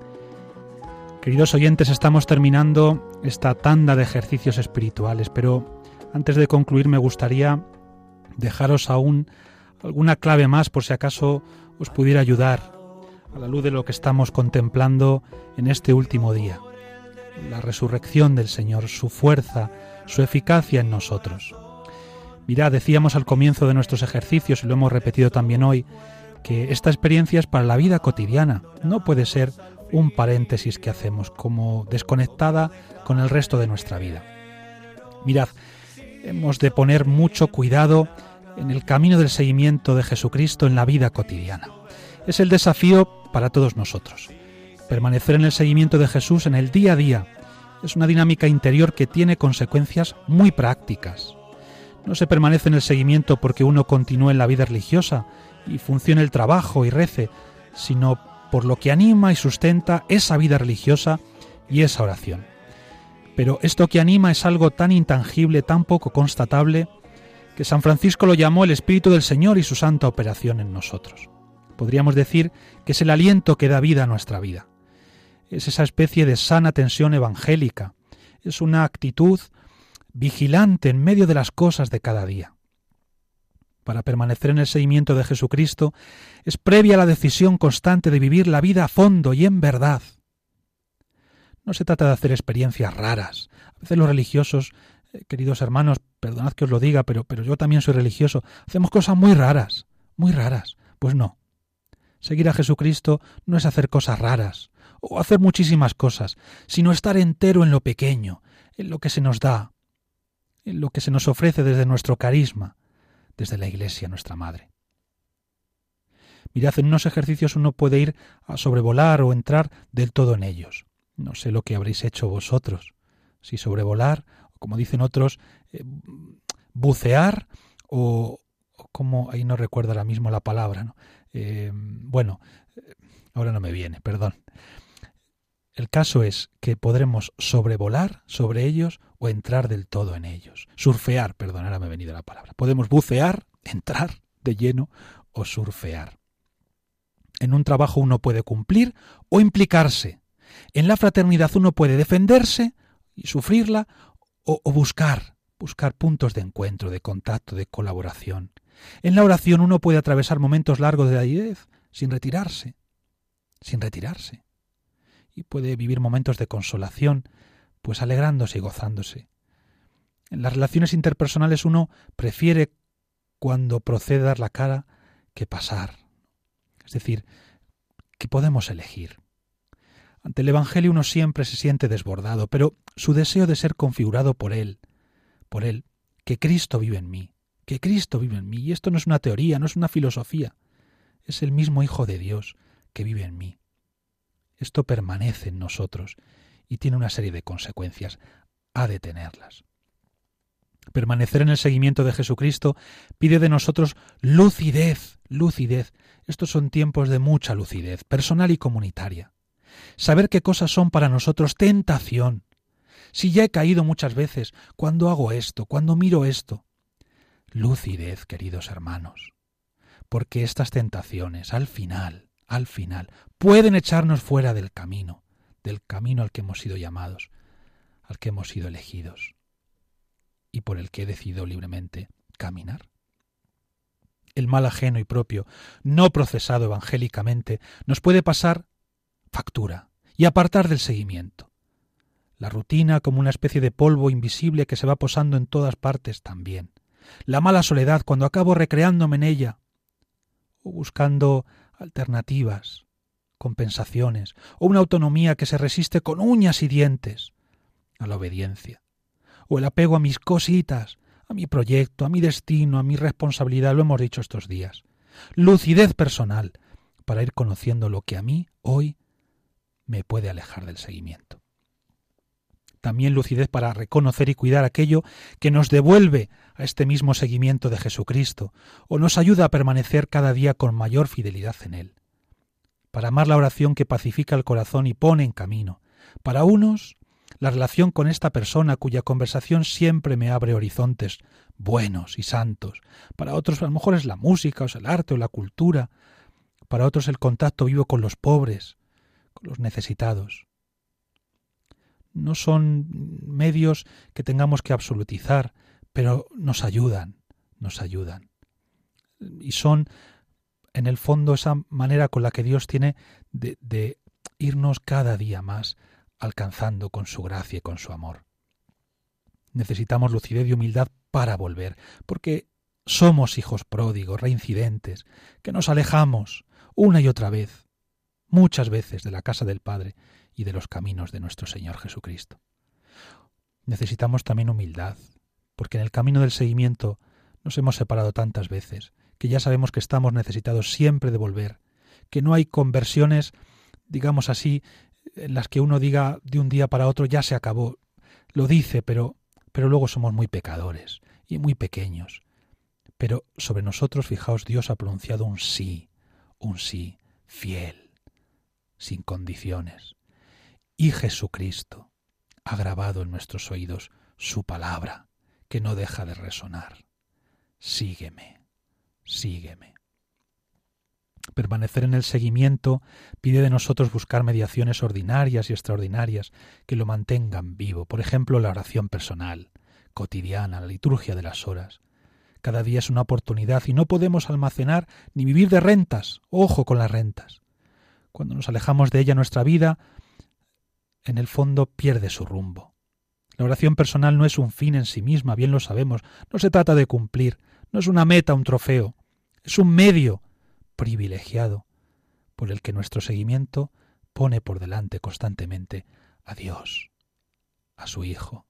Queridos oyentes, estamos terminando esta tanda de ejercicios espirituales, pero antes de concluir me gustaría dejaros aún alguna clave más por si acaso os pudiera ayudar a la luz de lo que estamos contemplando en este último día. La resurrección del Señor, su fuerza, su eficacia en nosotros. Mirad, decíamos al comienzo de nuestros ejercicios, y lo hemos repetido también hoy, que esta experiencia es para la vida cotidiana, no puede ser un paréntesis que hacemos, como desconectada con el resto de nuestra vida. Mirad, hemos de poner mucho cuidado en el camino del seguimiento de Jesucristo en la vida cotidiana. Es el desafío para todos nosotros. Permanecer en el seguimiento de Jesús en el día a día es una dinámica interior que tiene consecuencias muy prácticas. No se permanece en el seguimiento porque uno continúe en la vida religiosa y funcione el trabajo y rece, sino por lo que anima y sustenta esa vida religiosa y esa oración. Pero esto que anima es algo tan intangible, tan poco constatable, que San Francisco lo llamó el Espíritu del Señor y su santa operación en nosotros. Podríamos decir que es el aliento que da vida a nuestra vida. Es esa especie de sana tensión evangélica. Es una actitud vigilante en medio de las cosas de cada día. Para permanecer en el seguimiento de Jesucristo es previa la decisión constante de vivir la vida a fondo y en verdad. No se trata de hacer experiencias raras. A veces los religiosos, queridos hermanos, perdonad que os lo diga, pero yo también soy religioso, hacemos cosas muy raras, muy raras. Pues no. Seguir a Jesucristo no es hacer cosas raras o hacer muchísimas cosas, sino estar entero en lo pequeño, en lo que se nos da, en lo que se nos ofrece desde nuestro carisma, desde la Iglesia, nuestra Madre. Mirad, en unos ejercicios uno puede ir a sobrevolar o entrar del todo en ellos. No sé lo que habréis hecho vosotros. Si sobrevolar, o como dicen otros, bucear, o como, ahí no recuerdo ahora mismo la palabra, ¿no? Ahora no me viene, perdón. El caso es que podremos sobrevolar sobre ellos o entrar del todo en ellos. Surfear, perdón, ahora me ha venido la palabra. Podemos bucear, entrar de lleno o surfear. En un trabajo uno puede cumplir o implicarse. En la fraternidad uno puede defenderse y sufrirla o buscar puntos de encuentro, de contacto, de colaboración. En la oración uno puede atravesar momentos largos de aridez sin retirarse. Y puede vivir momentos de consolación, pues alegrándose y gozándose. En las relaciones interpersonales uno prefiere cuando procede dar la cara que pasar. Es decir, que podemos elegir. Ante el Evangelio uno siempre se siente desbordado, pero su deseo de ser configurado por Él, que Cristo vive en mí, y esto no es una teoría, no es una filosofía, es el mismo Hijo de Dios que vive en mí. Esto permanece en nosotros y tiene una serie de consecuencias. Ha de tenerlas. Permanecer en el seguimiento de Jesucristo pide de nosotros lucidez. Estos son tiempos de mucha lucidez, personal y comunitaria. Saber qué cosas son para nosotros tentación. Si ya he caído muchas veces, cuando hago esto, cuando miro esto. Lucidez, queridos hermanos, porque estas tentaciones, al final, pueden echarnos fuera del camino al que hemos sido llamados, al que hemos sido elegidos y por el que he decidido libremente caminar. el mal ajeno y propio, no procesado evangélicamente, nos puede pasar factura y apartar del seguimiento. La rutina, como una especie de polvo invisible que se va posando en todas partes, también. La mala soledad, cuando acabo recreándome en ella, o buscando alternativas, compensaciones, o una autonomía que se resiste con uñas y dientes a la obediencia, o el apego a mis cositas, a mi proyecto, a mi destino, a mi responsabilidad, lo hemos dicho estos días. Lucidez personal para ir conociendo lo que a mí hoy me puede alejar del seguimiento. También lucidez para reconocer y cuidar aquello que nos devuelve a este mismo seguimiento de Jesucristo o nos ayuda a permanecer cada día con mayor fidelidad en Él. Para amar la oración que pacifica el corazón y pone en camino. Para unos, la relación con esta persona cuya conversación siempre me abre horizontes buenos y santos. Para otros a lo mejor es la música, o es el arte o la cultura. Para otros el contacto vivo con los pobres, con los necesitados. No son medios que tengamos que absolutizar, pero nos ayudan. Y son, en el fondo, esa manera con la que Dios tiene de irnos cada día más alcanzando con su gracia y con su amor. Necesitamos lucidez y humildad para volver, porque somos hijos pródigos, reincidentes, que nos alejamos una y otra vez, muchas veces, de la casa del Padre y de los caminos de nuestro Señor Jesucristo. Necesitamos también humildad, porque en el camino del seguimiento nos hemos separado tantas veces, que ya sabemos que estamos necesitados siempre de volver, que no hay conversiones, digamos así, en las que uno diga de un día para otro ya se acabó. Lo dice, pero luego somos muy pecadores y muy pequeños. Pero sobre nosotros, fijaos, Dios ha pronunciado un sí fiel, sin condiciones. Y Jesucristo ha grabado en nuestros oídos su palabra, que no deja de resonar. Sígueme, sígueme. Permanecer en el seguimiento pide de nosotros buscar mediaciones ordinarias y extraordinarias que lo mantengan vivo. Por ejemplo, la oración personal, cotidiana, la liturgia de las horas. Cada día es una oportunidad y no podemos almacenar ni vivir de rentas. Ojo con las rentas. Cuando nos alejamos de ella, nuestra vida, en el fondo, pierde su rumbo. La oración personal no es un fin en sí misma, bien lo sabemos. No se trata de cumplir, no es una meta, un trofeo. Es un medio privilegiado por el que nuestro seguimiento pone por delante constantemente a Dios, a su Hijo.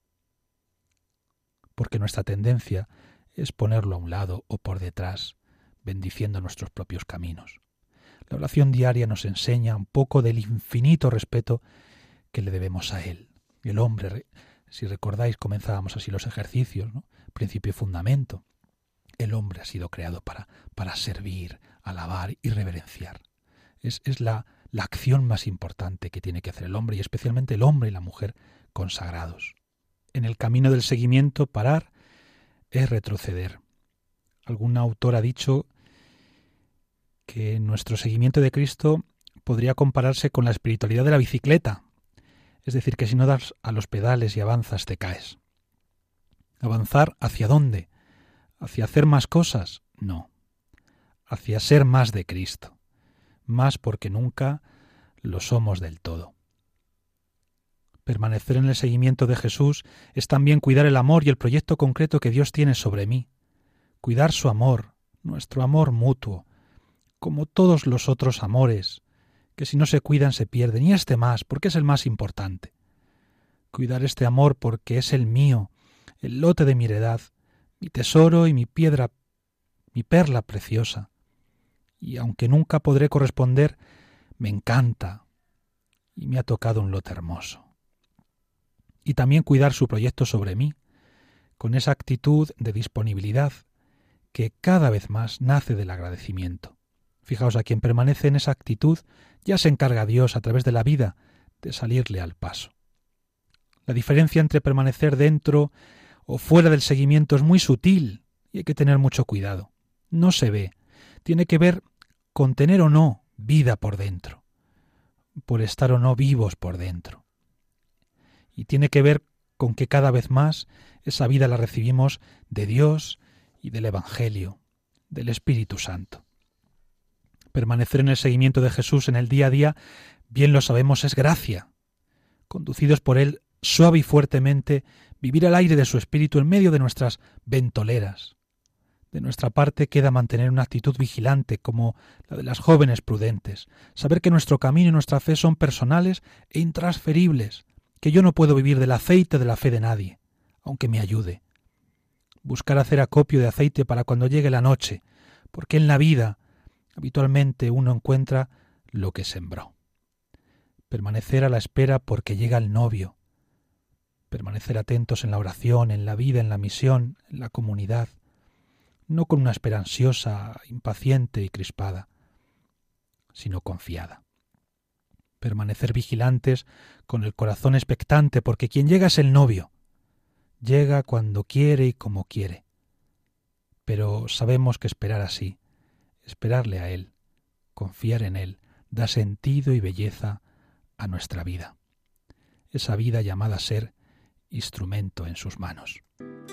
Porque nuestra tendencia es ponerlo a un lado o por detrás, bendiciendo nuestros propios caminos. La oración diaria nos enseña un poco del infinito respeto que le debemos a Él. El hombre, si recordáis, comenzábamos así los ejercicios, ¿no? Principio y fundamento. El hombre ha sido creado para servir, alabar y reverenciar. Es la acción más importante que tiene que hacer el hombre, y especialmente el hombre y la mujer consagrados. En el camino del seguimiento, parar es retroceder. Algún autor ha dicho que nuestro seguimiento de Cristo podría compararse con la espiritualidad de la bicicleta. Es decir, que si no das a los pedales y avanzas, te caes. ¿Avanzar hacia dónde? ¿Hacia hacer más cosas? No. Hacia ser más de Cristo. Más porque nunca lo somos del todo. Permanecer en el seguimiento de Jesús es también cuidar el amor y el proyecto concreto que Dios tiene sobre mí. Cuidar su amor, nuestro amor mutuo, como todos los otros amores, que si no se cuidan se pierden, y este más, porque es el más importante. Cuidar este amor porque es el mío, el lote de mi heredad, mi tesoro y mi piedra, mi perla preciosa. Y aunque nunca podré corresponder, me encanta y me ha tocado un lote hermoso. Y también cuidar su proyecto sobre mí, con esa actitud de disponibilidad que cada vez más nace del agradecimiento. Fijaos, a quien permanece en esa actitud, ya se encarga Dios a través de la vida de salirle al paso. La diferencia entre permanecer dentro o fuera del seguimiento es muy sutil y hay que tener mucho cuidado. No se ve, tiene que ver con tener o no vida por dentro, por estar o no vivos por dentro. Y tiene que ver con que cada vez más esa vida la recibimos de Dios y del Evangelio, del Espíritu Santo. Permanecer en el seguimiento de Jesús en el día a día, bien lo sabemos, es gracia. Conducidos por Él suave y fuertemente, vivir al aire de su Espíritu en medio de nuestras ventoleras. De nuestra parte queda mantener una actitud vigilante como la de las jóvenes prudentes, saber que nuestro camino y nuestra fe son personales e intransferibles, que yo no puedo vivir del aceite de la fe de nadie, aunque me ayude. Buscar hacer acopio de aceite para cuando llegue la noche, porque en la vida habitualmente uno encuentra lo que sembró. Permanecer a la espera porque llega el novio. Permanecer atentos en la oración, en la vida, en la misión, en la comunidad, no con una espera ansiosa, impaciente y crispada, sino confiada. Permanecer vigilantes con el corazón expectante, porque quien llega es el novio. Llega cuando quiere y como quiere. Pero sabemos que esperar así, esperarle a Él, confiar en Él, da sentido y belleza a nuestra vida. Esa vida llamada a ser instrumento en sus manos.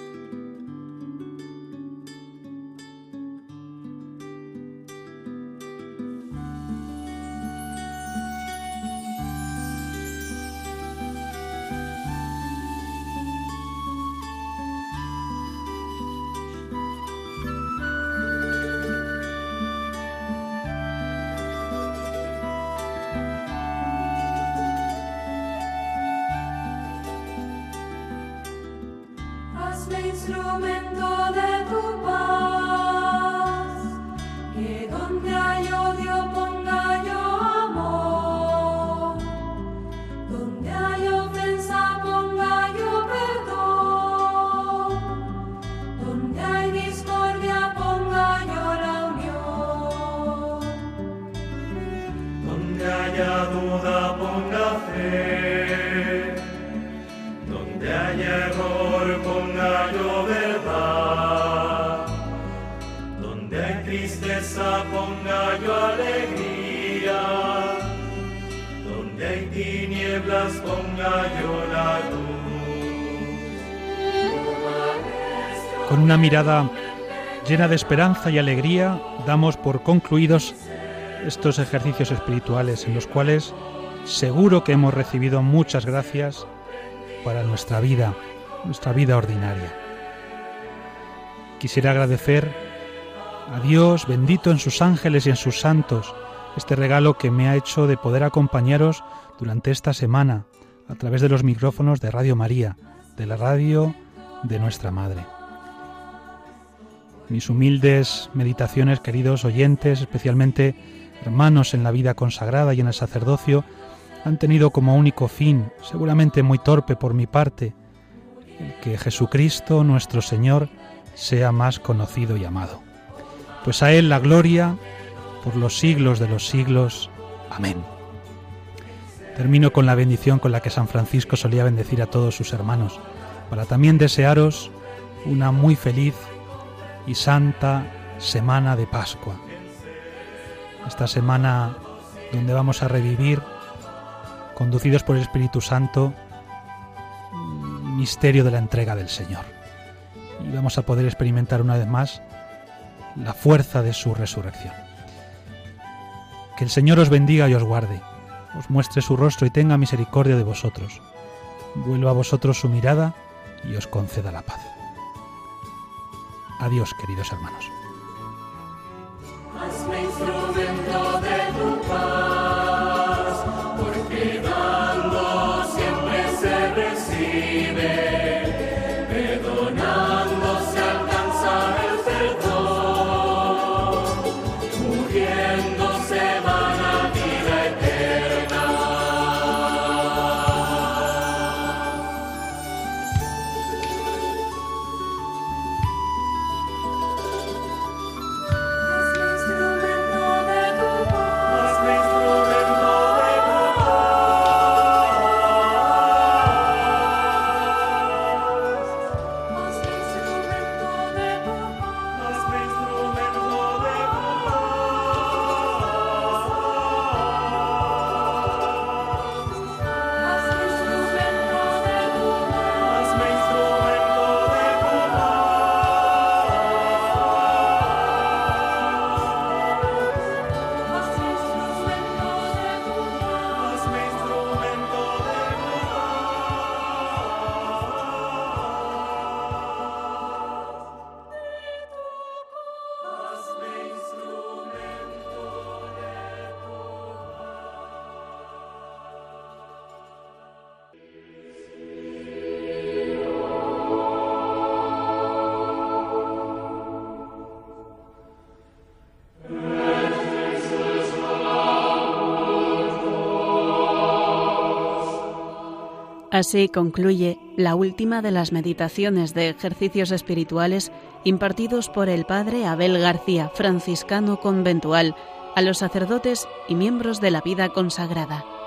Instrumento de tu paz, que donde hay odio ponga yo amor, donde hay ofensa ponga yo perdón, donde hay discordia ponga yo la unión, donde haya duda ponga fe, donde haya error ponga yo verdad, donde hay tristeza ponga yo alegría, donde hay tinieblas ponga yo la luz. Con una mirada llena de esperanza y alegría, damos por concluidos estos ejercicios espirituales en los cuales seguro que hemos recibido muchas gracias para nuestra vida ordinaria. Quisiera agradecer a Dios, bendito en sus ángeles y en sus santos, este regalo que me ha hecho de poder acompañaros durante esta semana a través de los micrófonos de Radio María, de la radio de nuestra Madre. Mis humildes meditaciones, queridos oyentes, especialmente hermanos en la vida consagrada y en el sacerdocio, han tenido como único fin, seguramente muy torpe por mi parte, el que Jesucristo, nuestro Señor, sea más conocido y amado. Pues a Él la gloria por los siglos de los siglos. Amén. Termino con la bendición con la que San Francisco solía bendecir a todos sus hermanos, para también desearos una muy feliz y santa semana de Pascua. Esta semana donde vamos a revivir, conducidos por el Espíritu Santo, el misterio de la entrega del Señor. Y vamos a poder experimentar una vez más la fuerza de su resurrección. Que el Señor os bendiga y os guarde, os muestre su rostro y tenga misericordia de vosotros, vuelva a vosotros su mirada y os conceda la paz. Adiós, queridos hermanos. hazme instrumento de tu paz, porque dando siempre se recibe, perdonando se alcanza el perdón, muriendo se va la vida eterna. Así concluye la última de las meditaciones de ejercicios espirituales impartidos por el padre Abel García, franciscano conventual, a los sacerdotes y miembros de la vida consagrada.